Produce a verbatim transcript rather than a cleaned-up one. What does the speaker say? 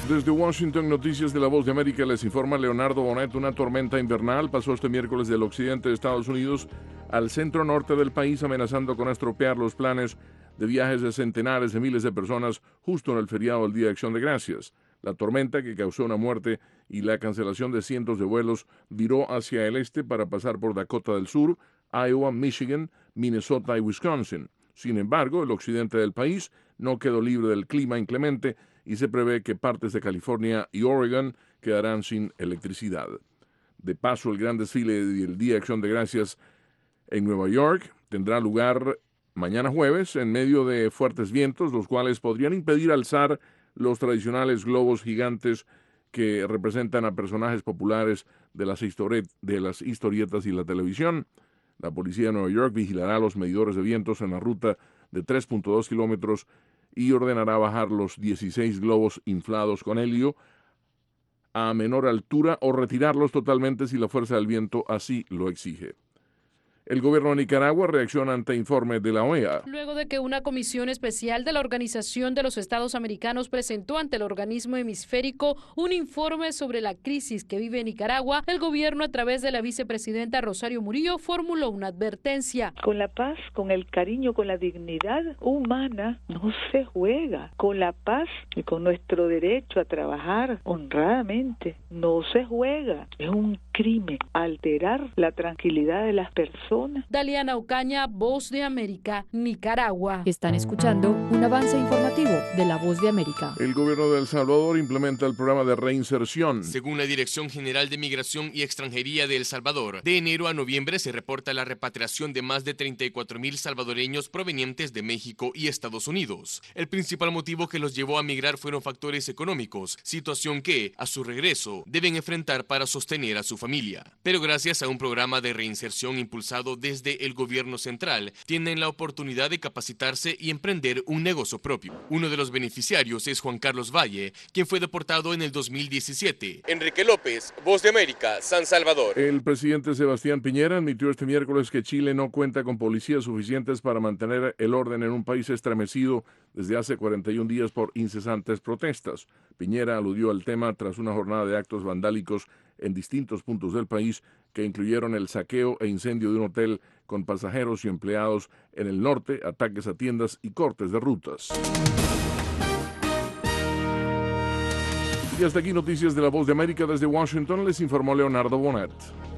Desde Washington, Noticias de la Voz de América, les informa Leonardo Bonet. Una tormenta invernal pasó este miércoles del occidente de Estados Unidos al centro norte del país, amenazando con estropear los planes de viajes de centenares de miles de personas justo en el feriado del Día de Acción de Gracias. La tormenta, que causó una muerte y la cancelación de cientos de vuelos, viró hacia el este para pasar por Dakota del Sur, Iowa, Michigan, Minnesota y Wisconsin. Sin embargo, el occidente del país no quedó libre del clima inclemente y se prevé que partes de California y Oregon quedarán sin electricidad. De paso, el gran desfile del Día de Acción de Gracias en Nueva York tendrá lugar mañana jueves en medio de fuertes vientos, los cuales podrían impedir alzar los tradicionales globos gigantes que representan a personajes populares de las, de las historietas y la televisión. La policía de Nueva York vigilará los medidores de vientos en la ruta de tres punto dos kilómetros y ordenará bajar los dieciséis globos inflados con helio a menor altura o retirarlos totalmente si la fuerza del viento así lo exige. El gobierno de Nicaragua reacciona ante informe de la O E A. Luego de que una comisión especial de la Organización de los Estados Americanos presentó ante el organismo hemisférico un informe sobre la crisis que vive Nicaragua, el gobierno, a través de la vicepresidenta Rosario Murillo, formuló una advertencia. Con la paz, con el cariño, con la dignidad humana no se juega. Con la paz y con nuestro derecho a trabajar honradamente no se juega. Es un crimen alterar la tranquilidad de las personas. Daliana Ocaña, Voz de América, Nicaragua. Están escuchando un avance informativo de la Voz de América. El gobierno de El Salvador implementa el programa de reinserción. Según la Dirección General de Migración y Extranjería de El Salvador, de enero a noviembre se reporta la repatriación de más de treinta y cuatro mil salvadoreños provenientes de México y Estados Unidos. El principal motivo que los llevó a migrar fueron factores económicos, situación que, a su regreso, deben enfrentar para sostener a su familia. Pero gracias a un programa de reinserción impulsado desde el gobierno central, tienen la oportunidad de capacitarse y emprender un negocio propio. Uno de los beneficiarios es Juan Carlos Valle, quien fue deportado en el dos mil diecisiete. Enrique López, Voz de América, San Salvador. El presidente Sebastián Piñera admitió este miércoles que Chile no cuenta con policías suficientes para mantener el orden en un país estremecido desde hace cuarenta y un días por incesantes protestas. Piñera aludió al tema tras una jornada de actos vandálicos en distintos puntos del país que incluyeron el saqueo e incendio de un hotel con pasajeros y empleados en el norte, ataques a tiendas y cortes de rutas. Y hasta aquí Noticias de la Voz de América. Desde Washington les informó Leonardo Bonet.